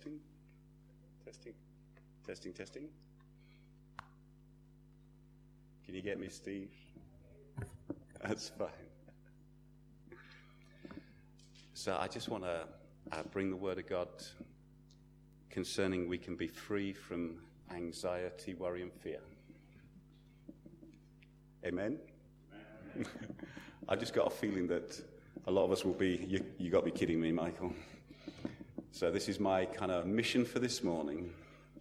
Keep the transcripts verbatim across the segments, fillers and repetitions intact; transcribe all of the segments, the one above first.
Testing, testing, testing, testing. Can you get me, Steve? That's fine. So I just want to uh, bring the word of God concerning we can be free from anxiety, worry, and fear. Amen? Amen. I just got a feeling that a lot of us will be, you, you got to be kidding me, Michael. So this is my kind of mission for this morning.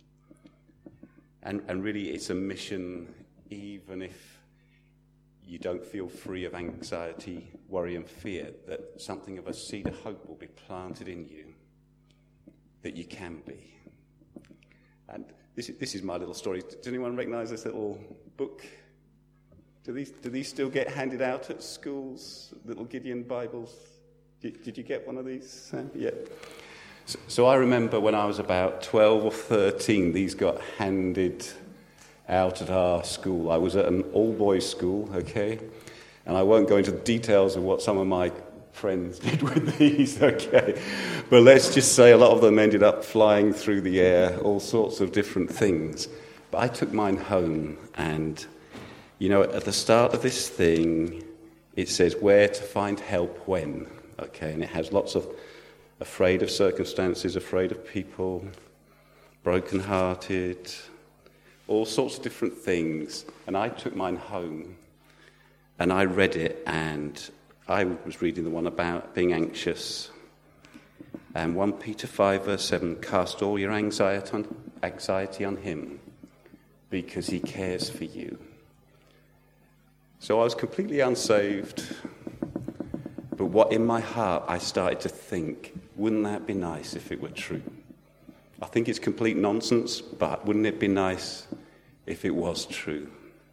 And, and really it's a mission even if you don't feel free of anxiety, worry and fear, that something of a seed of hope will be planted in you, that you can be. And this is, this is my little story. Does anyone recognise this little book? Do these, do these still get handed out at schools, little Gideon Bibles? Did, did you get one of these, Sam? Yeah. So, so I remember when I was about twelve or thirteen, these got handed out at our school. I was at an all-boys school, okay? And I won't go into the details of what some of my friends did with these, okay? But let's just say a lot of them ended up flying through the air, all sorts of different things. But I took mine home, and, you know, at the start of this thing, it says where to find help when, okay? And it has lots of afraid of circumstances, afraid of people, broken-hearted, all sorts of different things. And I took mine home and I read it, and I was reading the one about being anxious. And First Peter five verse seven, cast all your anxiety on, anxiety on him because he cares for you. So I was completely unsaved, but what in my heart I started to think, wouldn't that be nice if it were true? I think it's complete nonsense, but wouldn't it be nice if it was true?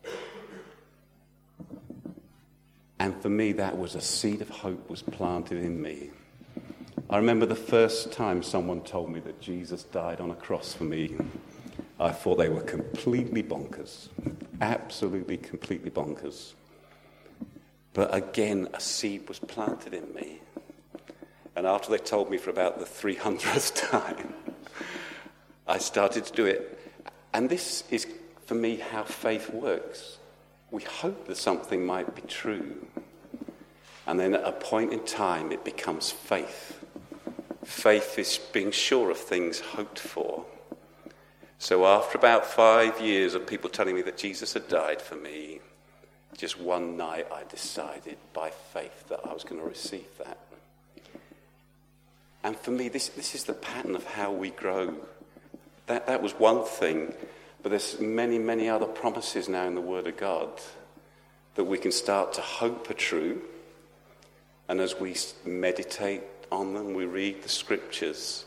And for me, that was a seed of hope was planted in me. I remember the first time someone told me that Jesus died on a cross for me, I thought they were completely bonkers. Absolutely, completely bonkers. But again, a seed was planted in me. And after they told me for about the three hundredth time, I started to do it. And this is, for me, how faith works. We hope that something might be true. And then at a point in time, it becomes faith. Faith is being sure of things hoped for. So after about five years of people telling me that Jesus had died for me, just one night I decided by faith that I was going to receive that. And for me, this, this is the pattern of how we grow. That that was one thing, but there's many, many other promises now in the Word of God that we can start to hope are true. And as we meditate on them, we read the Scriptures,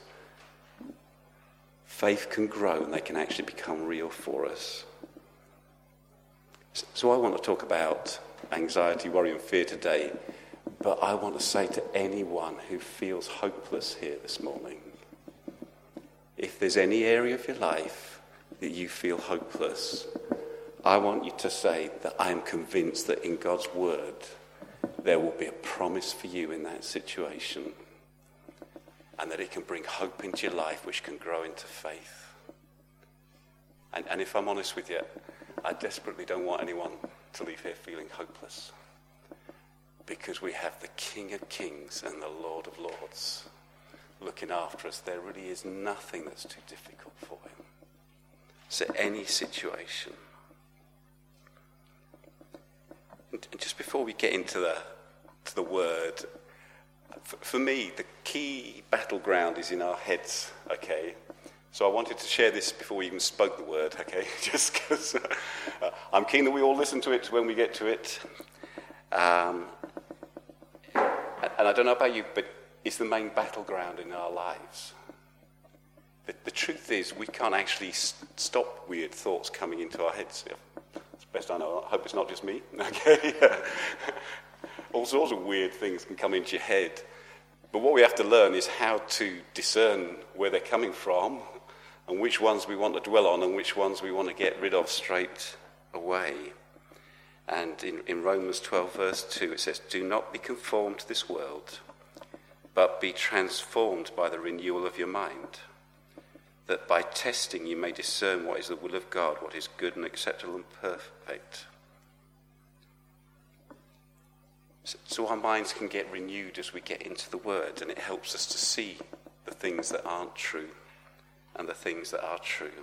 faith can grow and they can actually become real for us. So I want to talk about anxiety, worry and fear today, but I want to say to anyone who feels hopeless here this morning, if there's any area of your life that you feel hopeless, I want you to say that I am convinced that in God's word there will be a promise for you in that situation, and that it can bring hope into your life which can grow into faith. And, and if I'm honest with you, I desperately don't want anyone to leave here feeling hopeless, because we have the King of Kings and the Lord of Lords looking after us. There really is nothing that's too difficult for him. So any situation. And just before we get into the to the word, for, for me, the key battleground is in our heads, okay? So I wanted to share this before we even spoke the word, okay? Just because uh, I'm keen that we all listen to it when we get to it. Um, and I don't know about you, but it's the main battleground in our lives. The, the truth is, we can't actually st- stop weird thoughts coming into our heads. It's best I know. I hope it's not just me. Okay. All sorts of weird things can come into your head. But what we have to learn is how to discern where they're coming from and which ones we want to dwell on and which ones we want to get rid of straight away. And in, in Romans twelve verse two it says, do not be conformed to this world, but be transformed by the renewal of your mind. that by testing you may discern what is the will of God, what is good and acceptable and perfect. So our minds can get renewed as we get into the Word, and it helps us to see the things that aren't true and the things that are true.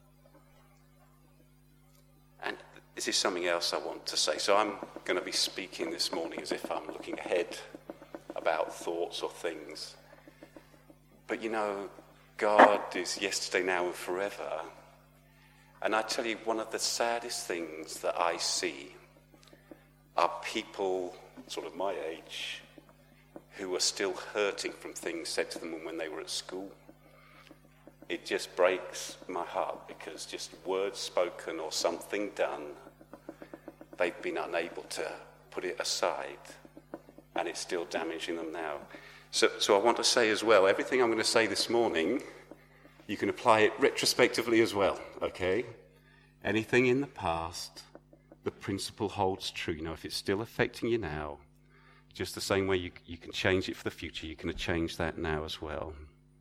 And this is something else I want to say. So I'm going to be speaking this morning as if I'm looking ahead about thoughts or things. But you know, God is yesterday, now and forever. And I tell you, one of the saddest things that I see are people sort of my age who are still hurting from things said to them when they were at school. It just breaks my heart because just words spoken or something done, they've been unable to put it aside, and it's still damaging them now. So, so I want to say as well, everything I'm going to say this morning, you can apply it retrospectively as well, okay? Anything in the past, the principle holds true. You know, if it's still affecting you now, just the same way you, you can change it for the future, you can change that now as well.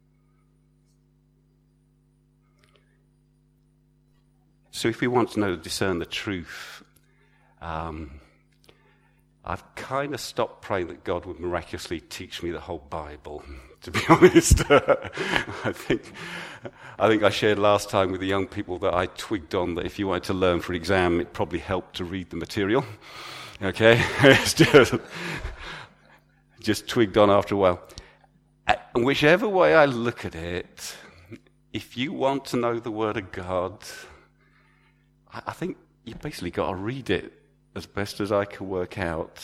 So if we want to know, discern the truth, um, I've kind of stopped praying that God would miraculously teach me the whole Bible, to be honest. I think I think I shared last time with the young people that I twigged on that if you wanted to learn for an exam, it probably helped to read the material. Okay? It's just, just twigged on after a while. And whichever way I look at it, if you want to know the Word of God, I think you basically got to read it as best as I can work out.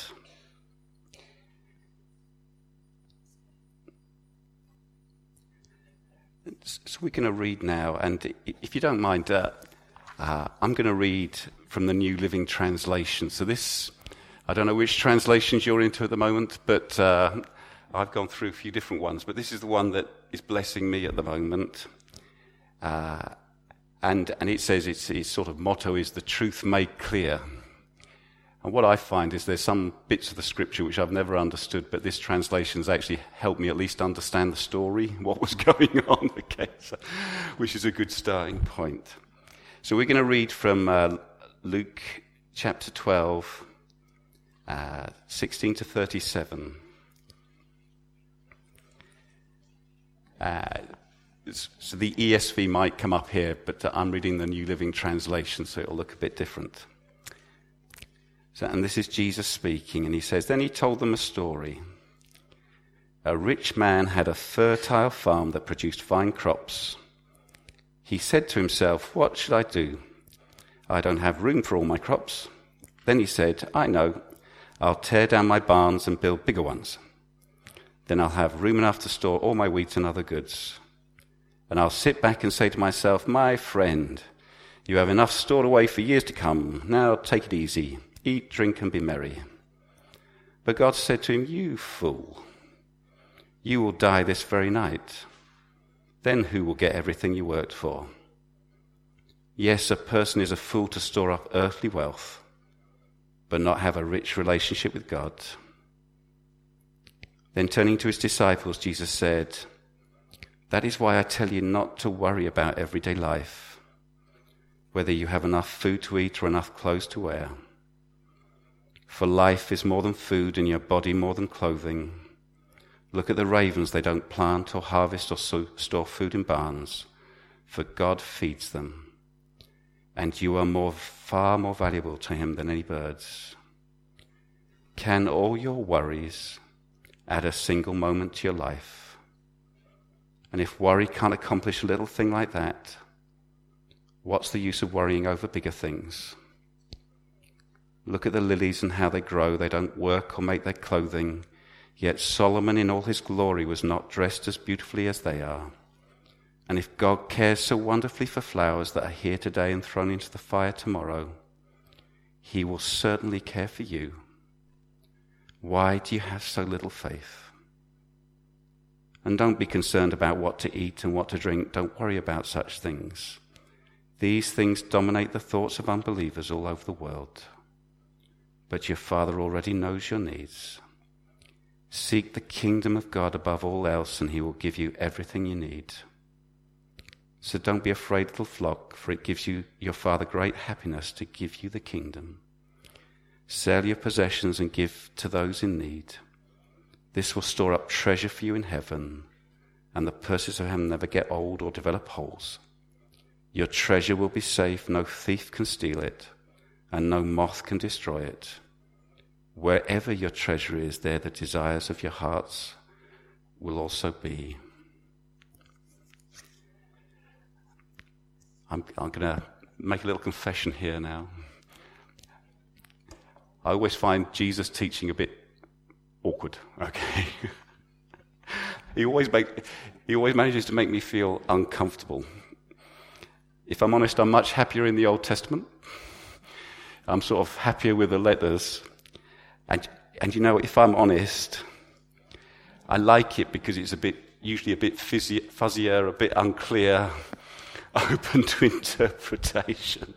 So we're going to read now, and if you don't mind, uh, uh, I'm going to read from the New Living Translation. So this, I don't know which translations you're into at the moment, but uh, I've gone through a few different ones, but this is the one that is blessing me at the moment. Uh, and and it says its, its sort of motto is the truth made clear. And what I find is there's some bits of the scripture which I've never understood, but this translation has actually helped me at least understand the story, what was going on, okay, so, which is a good starting point. So we're going to read from uh, Luke chapter twelve, uh, sixteen to thirty-seven. Uh, so the E S V might come up here, but I'm reading the New Living Translation, so it'll look a bit different. So, and this is Jesus speaking, and he says, "Then he told them a story. A rich man had a fertile farm that produced fine crops. He said to himself, 'What should I do? I don't have room for all my crops.' Then he said, 'I know, I'll tear down my barns and build bigger ones. Then I'll have room enough to store all my wheat and other goods. And I'll sit back and say to myself, my friend, you have enough stored away for years to come. Now take it easy. Eat, drink, and be merry.' But God said to him, 'You fool, you will die this very night. Then who will get everything you worked for? Yes, a person is a fool to store up earthly wealth, but not have a rich relationship with God.' Then turning to his disciples, Jesus said, 'That is why I tell you not to worry about everyday life, whether you have enough food to eat or enough clothes to wear. For life is more than food and your body more than clothing. Look at the ravens, they don't plant or harvest or so- store food in barns, for God feeds them. And you are more, far more valuable to him than any birds. Can all your worries add a single moment to your life? And if worry can't accomplish a little thing like that, what's the use of worrying over bigger things? Look at the lilies and how they grow. They don't work or make their clothing. Yet Solomon in all his glory was not dressed as beautifully as they are. And if God cares so wonderfully for flowers that are here today and thrown into the fire tomorrow, he will certainly care for you. Why do you have so little faith? And don't be concerned about what to eat and what to drink. Don't worry about such things. These things dominate the thoughts of unbelievers all over the world. But your Father already knows your needs. Seek the kingdom of God above all else, and he will give you everything you need. So don't be afraid, little flock, for it gives you your Father great happiness to give you the kingdom. Sell your possessions and give to those in need. This will store up treasure for you in heaven, and the purses of heaven never get old or develop holes. Your treasure will be safe, no thief can steal it, and no moth can destroy it. Wherever your treasure is, there the desires of your hearts will also be. I'm, I'm going to make a little confession here now. I always find Jesus teaching a bit awkward, okay? he always make, he always manages to make me feel uncomfortable. If I'm honest, I'm much happier in the Old Testament. I'm sort of happier with the letters. And, and you know, if I'm honest, I like it because it's a bit, usually a bit fuzzy, fuzzier, a bit unclear, open to interpretation.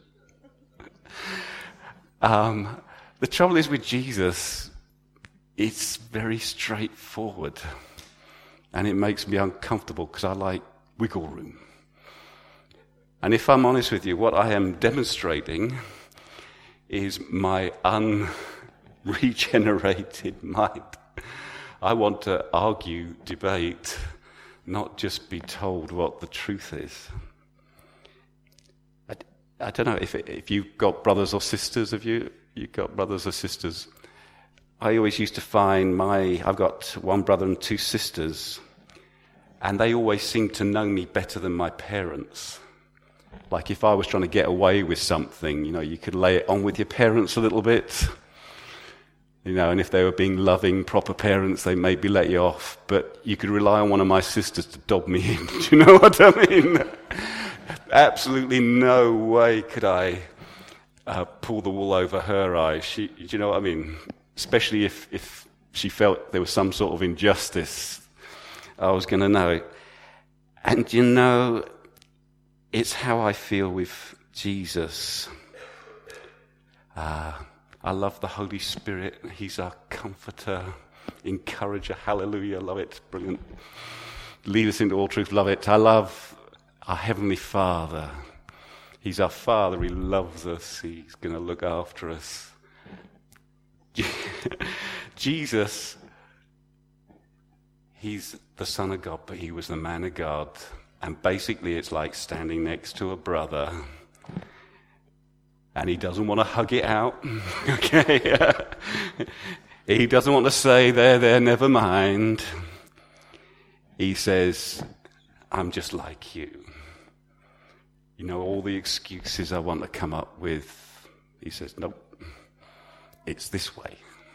um, the trouble is with Jesus, it's very straightforward. And it makes me uncomfortable because I like wiggle room. And if I'm honest with you, what I am demonstrating is my unregenerated mind. I want to argue, debate, not just be told what the truth is. I, I don't know if if you've got brothers or sisters. Have you you've got brothers or sisters? I always used to find my I've got one brother and two sisters, and they always seemed to know me better than my parents. Like if I was trying to get away with something, you know, you could lay it on with your parents a little bit. You know, and if they were being loving, proper parents, they maybe let you off. But you could rely on one of my sisters to dob me in. Do you know what I mean? Absolutely no way could I uh, pull the wool over her eyes. She, do you know what I mean? Especially if, if she felt there was some sort of injustice, I was going to know it. And you know, it's how I feel with Jesus. Ah. Uh, I love the Holy Spirit. He's our comforter, encourager. Hallelujah. Love it. Brilliant. Lead us into all truth. Love it. I love our Heavenly Father. He's our Father. He loves us. He's going to look after us. Jesus, he's the Son of God, but he was the man of God. And basically it's like standing next to a brother. And he doesn't want to hug it out, okay? He doesn't want to say, there, there, never mind. He says, I'm just like you. You know, all the excuses I want to come up with. He says, nope, it's this way.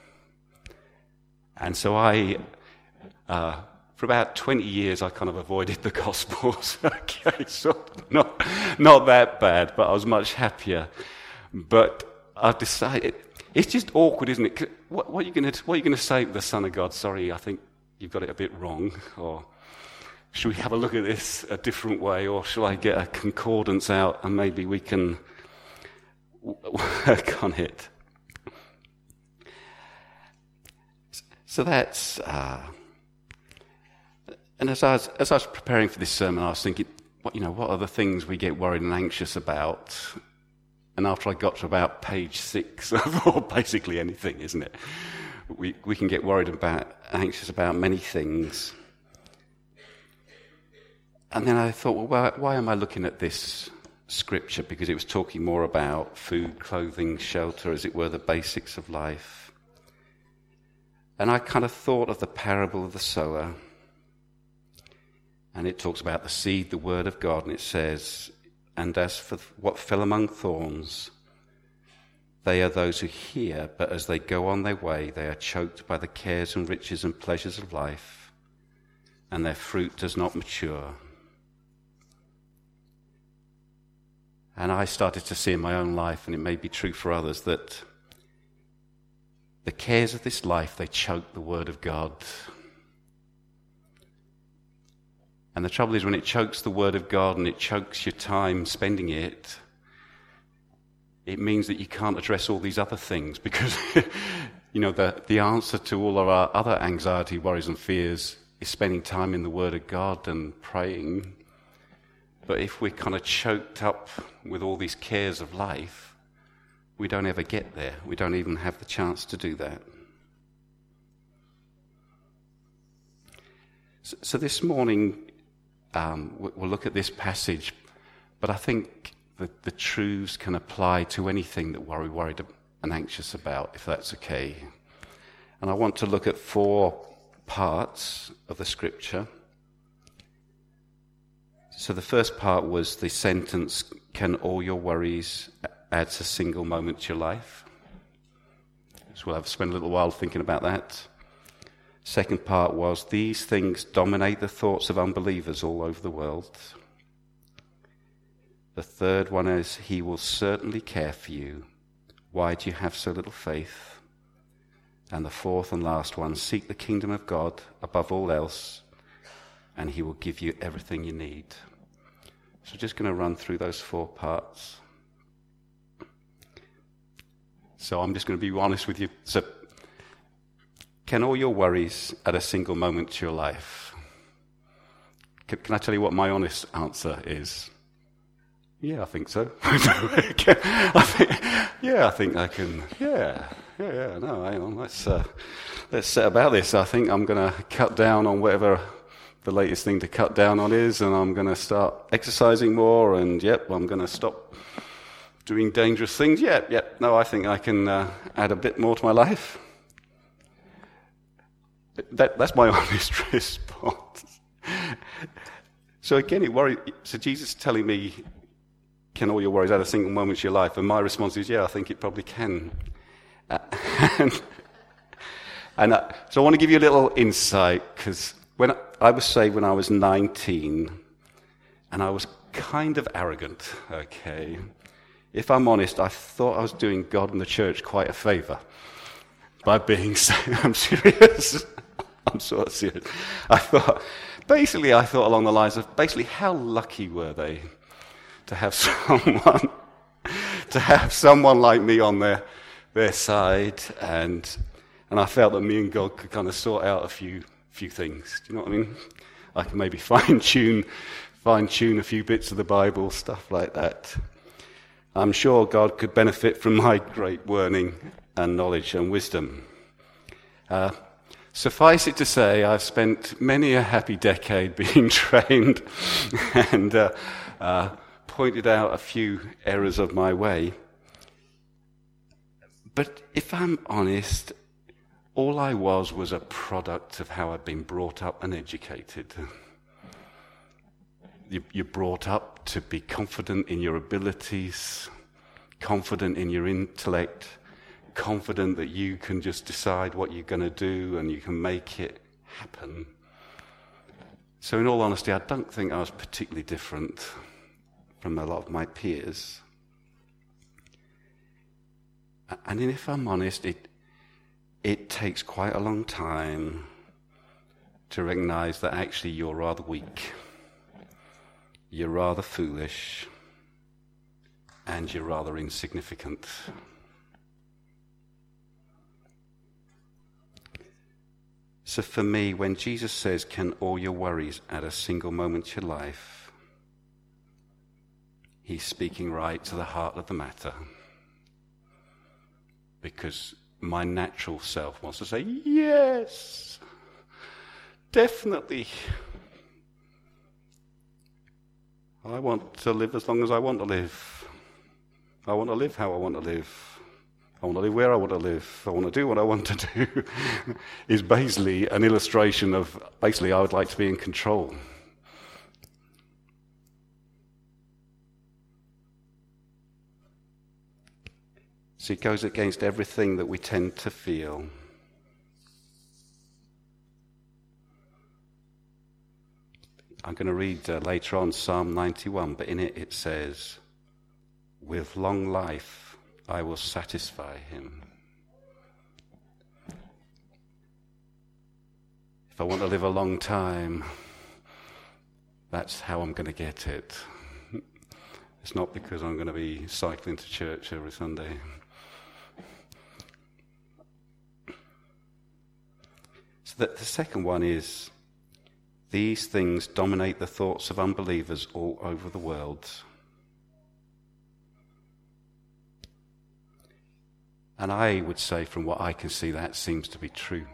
And so I, uh, for about twenty years, I kind of avoided the Gospels. Okay, so not, not that bad, but I was much happier. But I've decided, it's just awkward, isn't it? What, what are you going to what are you going to say to the Son of God? Sorry, I think you've got it a bit wrong. Or should we have a look at this a different way? Or shall I get a concordance out and maybe we can work on it? So that's, uh, and as I was, as I was preparing for this sermon, I was thinking, what, you know, what are the things we get worried and anxious about? And after I got to about page six, I thought basically anything, isn't it? We we can get worried about, anxious about many things. And then I thought, well, why, why am I looking at this scripture? Because it was talking more about food, clothing, shelter, as it were, the basics of life. And I kind of thought of the parable of the sower. And it talks about the seed, the word of God, and it says, and as for what fell among thorns, they are those who hear, but as they go on their way, they are choked by the cares and riches and pleasures of life, and their fruit does not mature. And I started to see in my own life, and it may be true for others, that the cares of this life, they choke the word of God. And the trouble is when it chokes the word of God and it chokes your time spending it, it means that you can't address all these other things because, you know, the, the answer to all of our other anxiety, worries and fears is spending time in the word of God and praying. But if we're kind of choked up with all these cares of life, we don't ever get there. We don't even have the chance to do that. So, so this morning, um, we'll look at this passage, but I think that the truths can apply to anything that we're worried and anxious about, if that's okay. And I want to look at four parts of the scripture. So the first part was the sentence, can all your worries add a single moment to your life? So we'll have to spend a little while thinking about that. Second part was, these things dominate the thoughts of unbelievers all over the world. The third one is, he will certainly care for you. Why do you have so little faith? And the fourth and last one, seek the kingdom of God above all else, and he will give you everything you need. So just going to run through those four parts. So I'm just going to be honest with you. So, can all your worries add a single moment to your life? Can, can I tell you what my honest answer is? Yeah, I think so. I think, yeah, I think I can. Yeah, yeah, yeah. No, hang on. Let's uh, let's set about this. I think I'm going to cut down on whatever the latest thing to cut down on is, and I'm going to start exercising more. And yep, I'm going to stop doing dangerous things. Yep, yep. No, I think I can uh, add a bit more to my life. That, that's my honest response. So again, it worried. So Jesus is telling me, can all your worries add a single moment to your life? And my response is, yeah, I think it probably can. Uh, and and uh, so I want to give you a little insight, because when I, I was saved when I was nineteen, and I was kind of arrogant, okay? If I'm honest, I thought I was doing God and the church quite a favour by being saved. I'm serious. I'm sort of serious. I thought, basically, I thought along the lines of, basically, how lucky were they to have someone, to have someone like me on their their side, and and I felt that me and God could kind of sort out a few few things. Do you know what I mean? I could maybe fine tune fine tune a few bits of the Bible, stuff like that. I'm sure God could benefit from my great learning and knowledge and wisdom. Uh, Suffice it to say, I've spent many a happy decade being trained and uh, uh, pointed out a few errors of my way. But if I'm honest, all I was was a product of how I've been brought up and educated. You're brought up to be confident in your abilities, confident in your intellect, confident that you can just decide what you're going to do and you can make it happen. So in all honesty, I don't think I was particularly different from a lot of my peers. And if I'm honest, it it takes quite a long time to recognize that actually you're rather weak, you're rather foolish, and you're rather insignificant. So for me, when Jesus says, can all your worries add a single moment to your life, he's speaking right to the heart of the matter. Because my natural self wants to say, yes, definitely. I want to live as long as I want to live. I want to live how I want to live. I want to live where I want to live. I want to do what I want to do. Is basically an illustration of, basically, I would like to be in control. So it goes against everything that we tend to feel. I'm going to read uh, later on Psalm ninety-one, but in it it says, with long life I will satisfy him. If I want to live a long time, that's how I'm going to get it. It's not because I'm going to be cycling to church every Sunday. So the, the second one is, These things dominate the thoughts of unbelievers all over the world. And I would say, from what I can see, that seems to be true.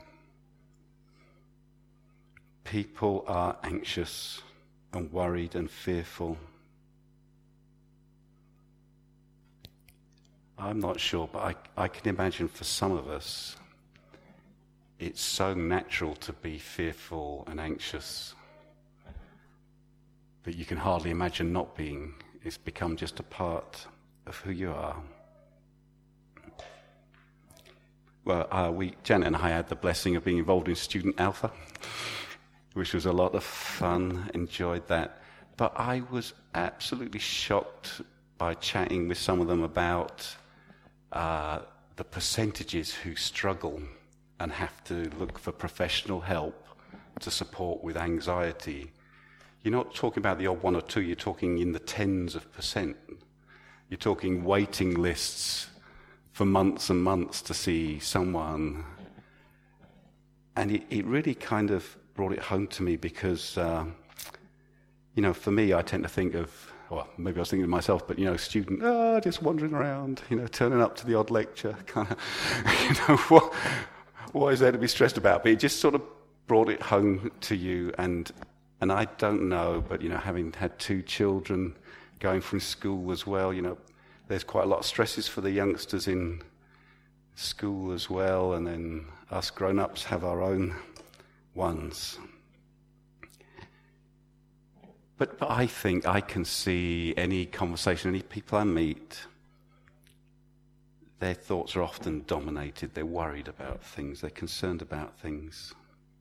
People are anxious and worried and fearful. I'm not sure, but I, I can imagine for some of us, it's so natural to be fearful and anxious that you can hardly imagine not being. It's become just a part of who you are. Well, uh, we, Janet and I had the blessing of being involved in Student Alpha, which was a lot of fun, enjoyed that. But I was absolutely shocked by chatting with some of them about uh, the percentages who struggle and have to look for professional help to support with anxiety. You're not talking about the odd one or two, you're talking in the tens of percent. You're talking waiting lists for months and months to see someone. And it, it really kind of brought it home to me because, uh, you know, for me, I tend to think of, well, maybe I was thinking of myself, but, you know, student, ah, just wandering around, you know, turning up to the odd lecture, kind of, you know, what, what is there to be stressed about? But it just sort of brought it home to you, and and I don't know, but, you know, having had two children going through school as well, you know, there's quite a lot of stresses for the youngsters in school as well, and then us grown-ups have our own ones. But, but I think I can see any conversation, any people I meet, their thoughts are often dominated. They're worried about things. They're concerned about things.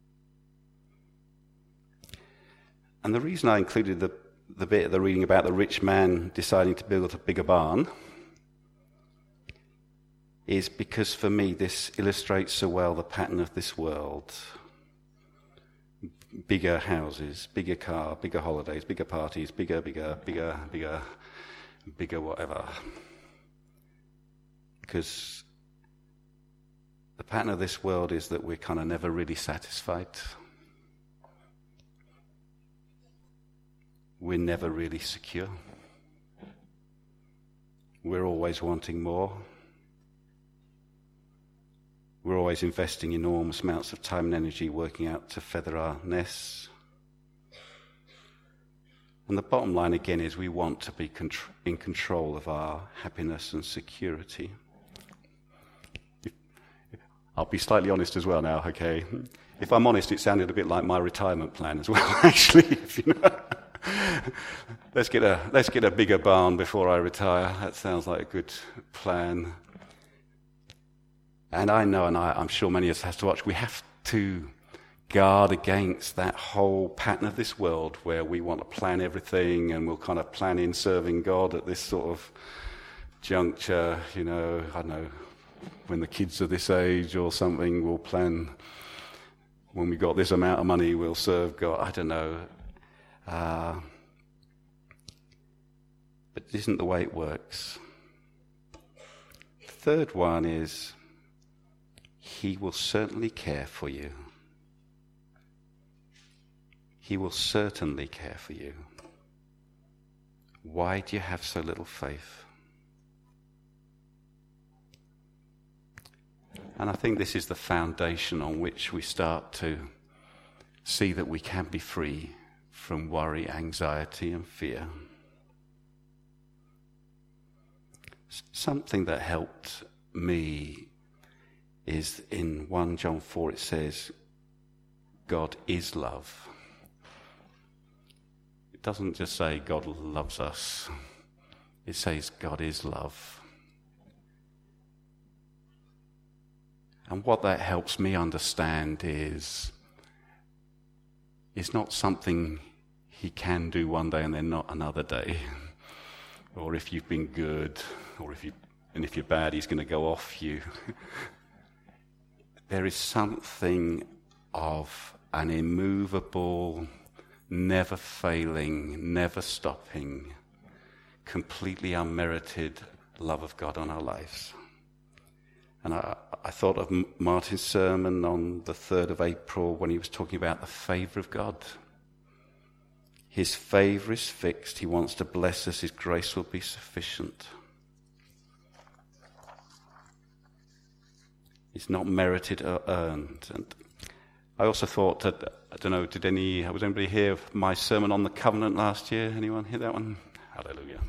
And the reason I included the, the bit of the reading about the rich man deciding to build a bigger barn is because, for me, this illustrates so well the pattern of this world. Bigger houses, bigger car, bigger holidays, bigger parties, bigger, bigger, bigger, bigger, bigger whatever. Because the pattern of this world is that we're kind of never really satisfied. We're never really secure. We're always wanting more. We're always investing enormous amounts of time and energy working out to feather our nests. And the bottom line again is we want to be contr- in control of our happiness and security. I'll be slightly honest as well now, okay? If I'm honest, it sounded a bit like my retirement plan as well, actually. If you know. let's get a let's get a bigger barn before I retire. That sounds like a good plan. And I know, and I, I'm sure many of us have to watch, we have to guard against that whole pattern of this world where we want to plan everything and we'll kind of plan in serving God at this sort of juncture, you know, I don't know, when the kids are this age or something, we'll plan, when we got this amount of money, we'll serve God. I don't know. Uh, but it isn't the way it works. The third one is, He will certainly care for you. He will certainly care for you. Why do you have so little faith? And I think this is the foundation on which we start to see that we can be free from worry, anxiety, and fear. Something that helped me is in First John four, it says, God is love. It doesn't just say God loves us. It says God is love. And what that helps me understand is, it's not something he can do one day and then not another day. Or if you've been good, or if you, and if you're bad, he's going to go off you. There is something of an immovable, never failing, never stopping, completely unmerited love of God on our lives. And I, I thought of Martin's sermon on the third of April when he was talking about the favour of God. His favour is fixed. He wants to bless us. His grace will be sufficient. It's not merited or earned. And I also thought that, I don't know, did any, was anybody hear my sermon on the covenant last year? Anyone hear that one? Hallelujah.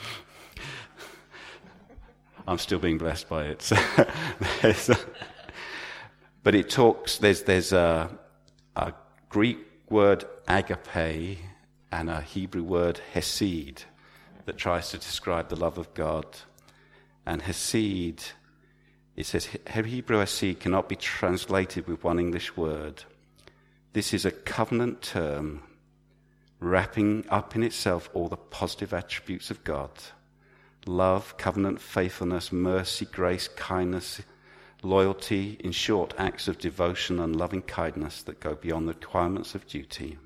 I'm still being blessed by it. So but it talks, there's, there's a, a Greek word agape and a Hebrew word hesed that tries to describe the love of God. And hesed, it says, Hebrew hesed cannot be translated with one English word. This is a covenant term wrapping up in itself all the positive attributes of God. Love, covenant, faithfulness, mercy, grace, kindness, loyalty, in short, acts of devotion and loving kindness that go beyond the requirements of duty.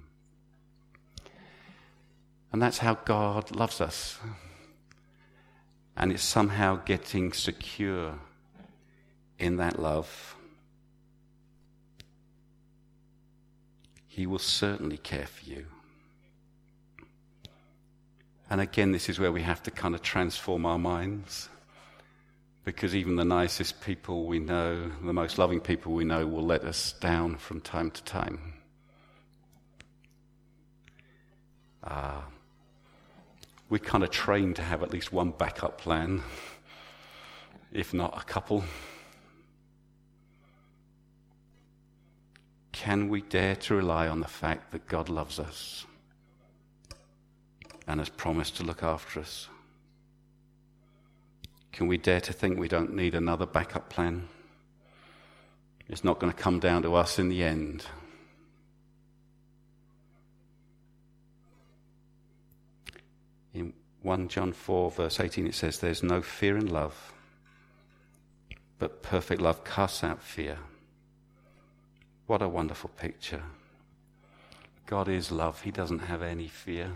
And that's how God loves us. And it's somehow getting secure in that love. He will certainly care for you. And again, this is where we have to kind of transform our minds. Because even the nicest people we know, the most loving people we know, will let us down from time to time. Uh, we're kind of trained to have at least one backup plan, if not a couple. Can we dare to rely on the fact that God loves us and has promised to look after us? Can we dare to think we don't need another backup plan? It's not going to come down to us in the end. In First John four, verse eighteen, it says, there's no fear in love, but perfect love casts out fear. What a wonderful picture. God is love. He doesn't have any fear.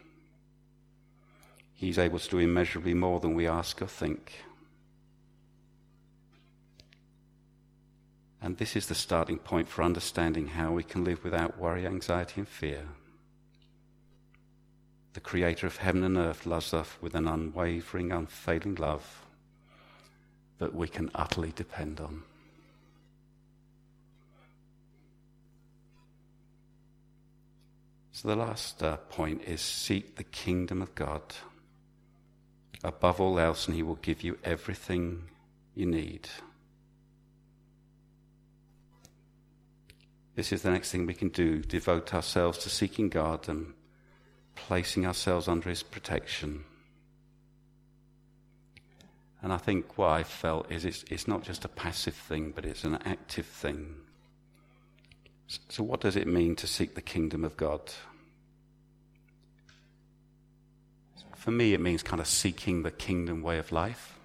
He's able to do immeasurably more than we ask or think. And this is the starting point for understanding how we can live without worry, anxiety, and fear. The Creator of heaven and earth loves us with an unwavering, unfailing love that we can utterly depend on. So the last uh, point is seek the kingdom of God above all else, and he will give you everything you need. This is the next thing we can do, devote ourselves to seeking God and placing ourselves under his protection. And I think what I felt is it's, it's not just a passive thing, but it's an active thing. So what does it mean to seek the kingdom of God? For me, it means kind of seeking the kingdom way of life.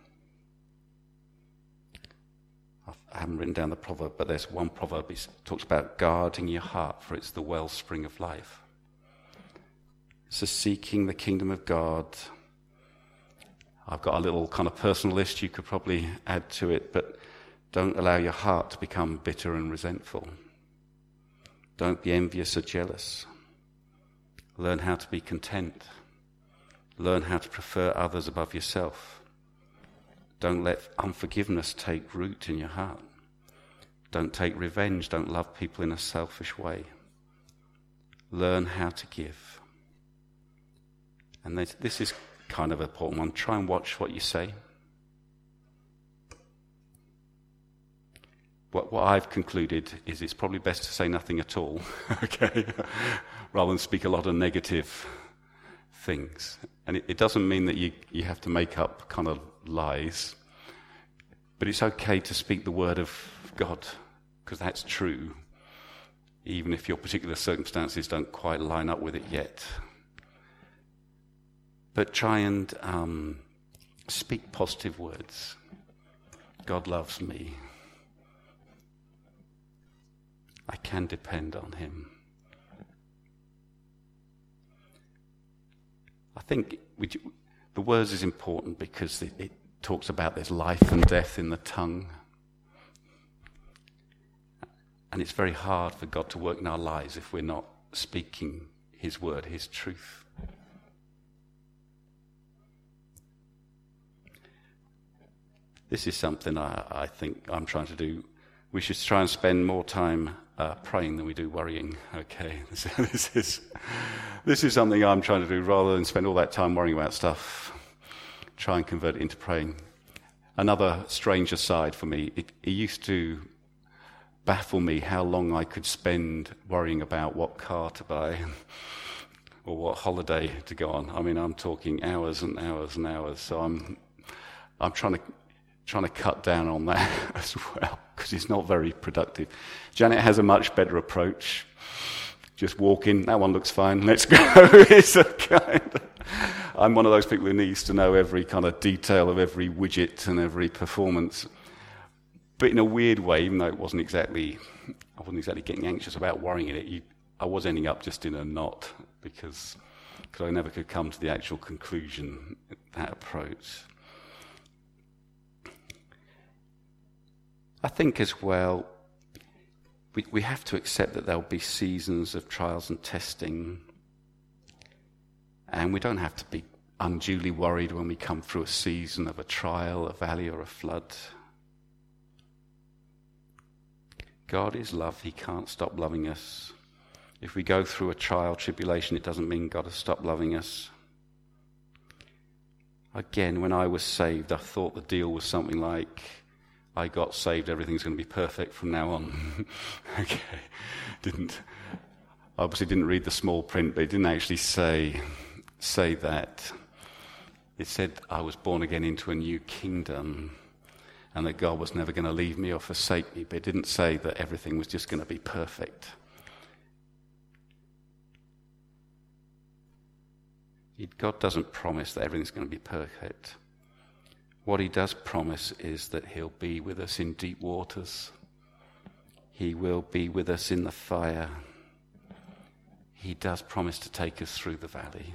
I haven't written down the proverb, but there's one proverb. It talks about guarding your heart, for it's the wellspring of life. So seeking the kingdom of God. I've got a little kind of personal list you could probably add to it, but don't allow your heart to become bitter and resentful. Don't be envious or jealous. Learn how to be content. Learn how to prefer others above yourself. Don't let unforgiveness take root in your heart. Don't take revenge. Don't love people in a selfish way. Learn how to give. And this, this is kind of an important one. Try and watch what you say. What, what I've concluded is it's probably best to say nothing at all, okay, rather than speak a lot of negative things. And it, it doesn't mean that you, you have to make up kind of lies, but it's okay to speak the word of God, because that's true, even if your particular circumstances don't quite line up with it yet. But try and um, speak positive words. God loves me. I can depend on him. I think we, the words is important because it, it talks about there's life and death in the tongue. And it's very hard for God to work in our lives if we're not speaking his word, his truth. This is something I, I think I'm trying to do. We should try and spend more time uh, praying than we do worrying. Okay, this, this is this is something I'm trying to do rather than spend all that time worrying about stuff. Try and convert it into praying. Another strange aside for me, it, it used to baffle me how long I could spend worrying about what car to buy or what holiday to go on. I mean, I'm talking hours and hours and hours. So I'm I'm trying to trying to cut down on that as well, because it's not very productive. Janet has a much better approach. Just walk in, that one looks fine, let's go. It's a kind of, I'm one of those people who needs to know every kind of detail of every widget and every performance. But in a weird way, even though it wasn't exactly, I wasn't exactly getting anxious about worrying it, you, I was ending up just in a knot because, because I never could come to the actual conclusion, that approach. I think as well, we, we have to accept that there'll be seasons of trials and testing, and we don't have to be unduly worried when we come through a season of a trial, a valley, or a flood. God is love. He can't stop loving us. If we go through a trial, tribulation, it doesn't mean God has stopped loving us. Again, when I was saved, I thought the deal was something like, I got saved, everything's going to be perfect from now on. Okay. Didn't, obviously didn't read the small print, but it didn't actually say, say that. It said I was born again into a new kingdom and that God was never going to leave me or forsake me, but it didn't say that everything was just going to be perfect. God doesn't promise that everything's going to be perfect. What he does promise is that he'll be with us in deep waters. He will be with us in the fire. He does promise to take us through the valley.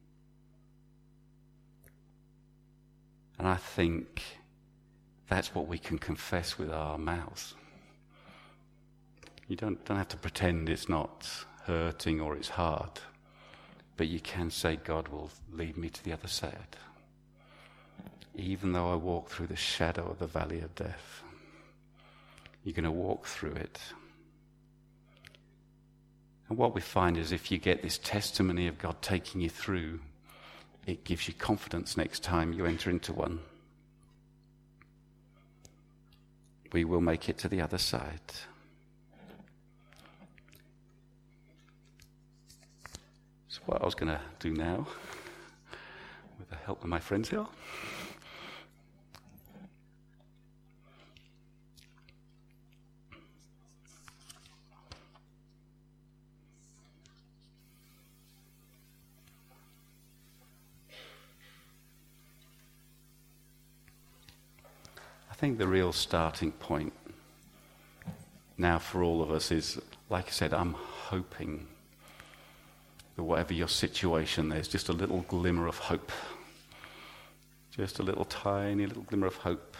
And I think that's what we can confess with our mouths. You don't, don't have to pretend it's not hurting or it's hard, but you can say, God will lead me to the other side. Even though I walk through the shadow of the valley of death, you're going to walk through it. And what we find is if you get this testimony of God taking you through, it gives you confidence next time you enter into one. We will make it to the other side. So what I was going to do now, with the help of my friends here, I think the real starting point now for all of us is, like I said, I'm hoping that whatever your situation, there's just a little glimmer of hope. Just a little tiny little glimmer of hope.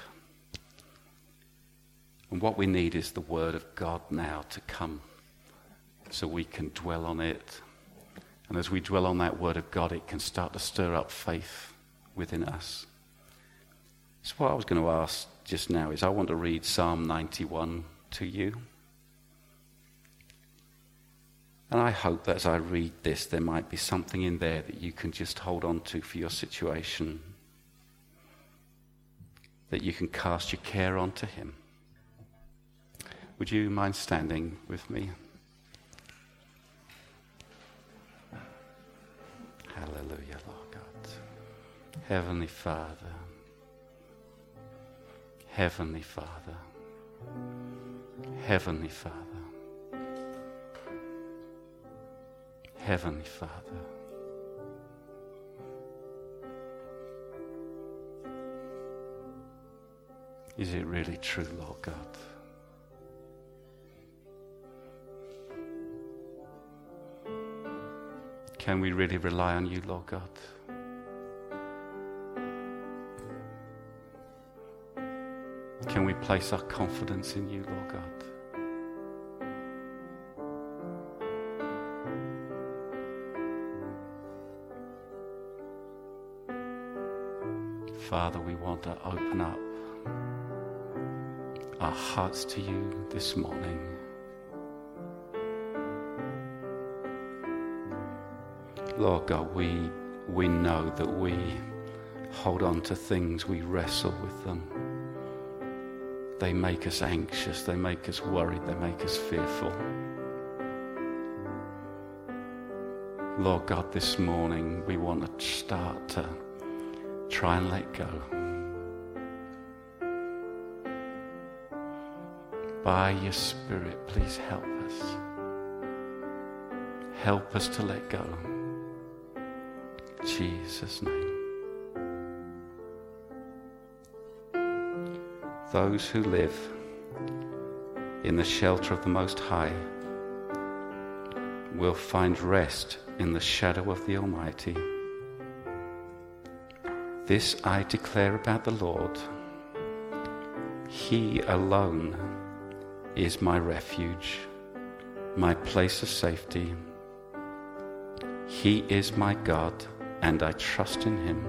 And what we need is the word of God now to come so we can dwell on it. And as we dwell on that word of God, it can start to stir up faith within us. So what I was going to ask just now is I want to read Psalm ninety-one to you. And I hope that as I read this, there might be something in there that you can just hold on to for your situation, that you can cast your care onto him. Would you mind standing with me? Hallelujah, Lord God. Heavenly Father, Heavenly Father, Heavenly Father, Heavenly Father. Is it really true, Lord God? Can we really rely on you, Lord God? Can we place our confidence in you, Lord God? Father, we want to open up our hearts to you this morning. Lord God, we, we know that we hold on to things, we wrestle with them. They make us anxious, they make us worried, they make us fearful. Lord God, this morning we want to start to try and let go. By your Spirit, please help us. Help us to let go. In Jesus' name. Those who live in the shelter of the Most High will find rest in the shadow of the Almighty. This I declare about the Lord. He alone is my refuge, my place of safety. He is my God, and I trust in him.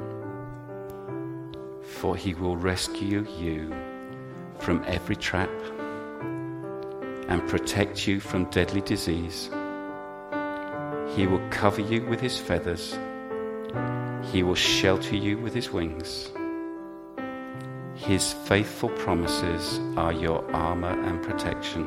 For he will rescue you from every trap and protect you from deadly disease. He will cover you with his feathers. He will shelter you with his wings. His faithful promises are your armor and protection.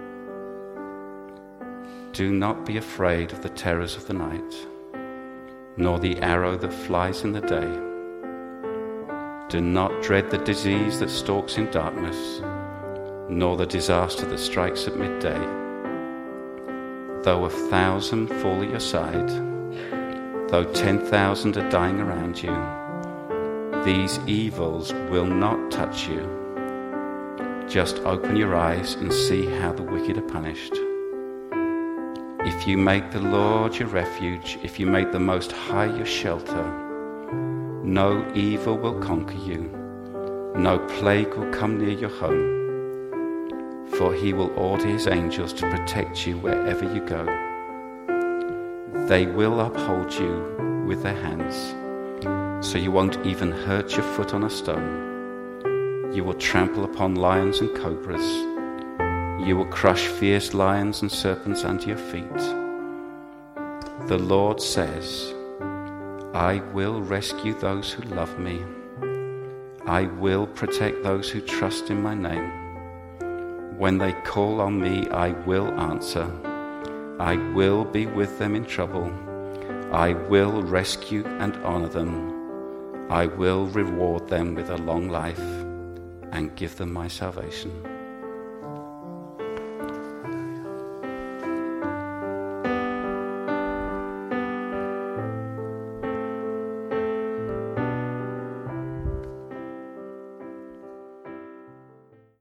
Do not be afraid of the terrors of the night, nor the arrow that flies in the day. Do not dread the disease that stalks in darkness, nor the disaster that strikes at midday. Though a thousand fall at your side, though ten thousand are dying around you, these evils will not touch you. Just open your eyes and see how the wicked are punished. If you make the Lord your refuge, if you make the Most High your shelter, no evil will conquer you, no plague will come near your home, for he will order his angels to protect you wherever you go. They will uphold you with their hands, so you won't even hurt your foot on a stone. You will trample upon lions and cobras. You will crush fierce lions and serpents under your feet. The Lord says, I will rescue those who love me. I will protect those who trust in my name. When they call on me, I will answer. I will be with them in trouble. I will rescue and honor them. I will reward them with a long life and give them my salvation.